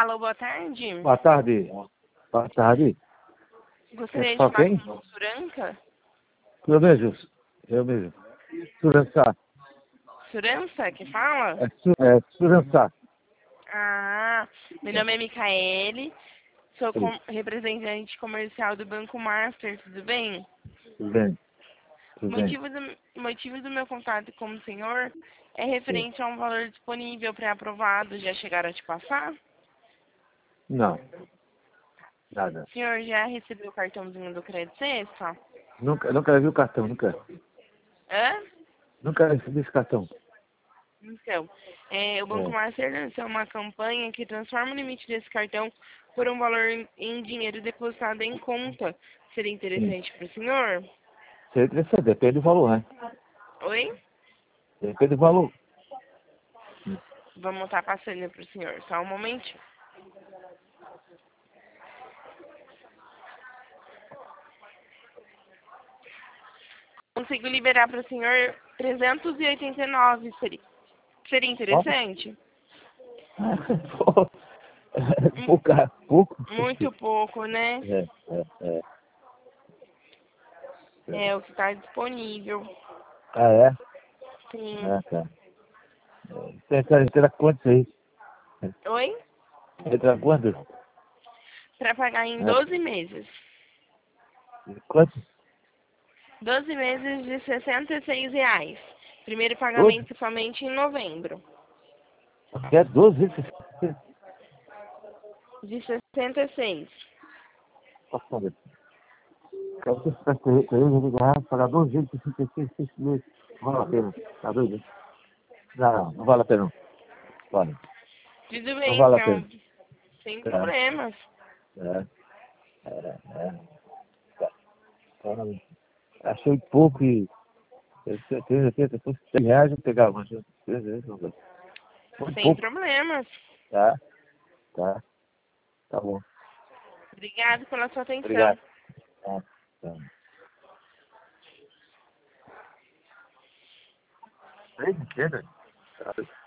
Alô, boa tarde. Boa tarde. Boa tarde. Gostaria de Só falar quem? com o Suranca. Eu mesmo. Eu mesmo. Surançá. Surança, que fala? É Surançá. Ah, meu nome é Micaele, sou Sim. representante comercial do Banco Master, tudo bem? Tudo bem. O Tudo bem. motivo do meu contato com o senhor é Sim. referente a um valor disponível pré-aprovado. Já chegaram a te passar? Não. Nada. O senhor já recebeu o cartãozinho do Crédito Sexta? Nunca vi o cartão, nunca. Hã? Nunca recebi esse cartão. Então, o Banco É. Master lançou uma campanha que transforma o limite desse cartão por um valor em dinheiro depositado em conta. Seria Sim. interessante para o senhor? Seria interessante, depende do valor, né? Oi? Depende do valor. Vamos estar passando para o senhor. Só um momento. Consigo liberar para o senhor 389. Seria Quanto? interessante? Pô, pouco. Muito pouco, né? É. É o que está disponível. Ah, é? Sim. Ah, tá. Entra quantos aí? Oi? Entra quantos? Para pagar em É. 12 meses. Quantos? 12 meses de R$ 66. Primeiro 12? pagamento somente em novembro. Quer 12 vezes? De 66. Passando. Quer que você com ele, ele ganhar, pagar 12 vezes, 66 meses. Não vale a pena. Tá doido? Não vale a pena. Não. Vale. Tudo Não bem, vale a pena. então. Sem É, problemas. é, é. Tá. Caramba. Achei pouco e... Eu tenho certeza, se fosse 100 reais eu pegava, mas 3 vezes não dá. Muito Sem pouco. problemas. Tá, tá bom. Obrigado pela sua atenção. Obrigado. Tá, tá. Ei, mentira.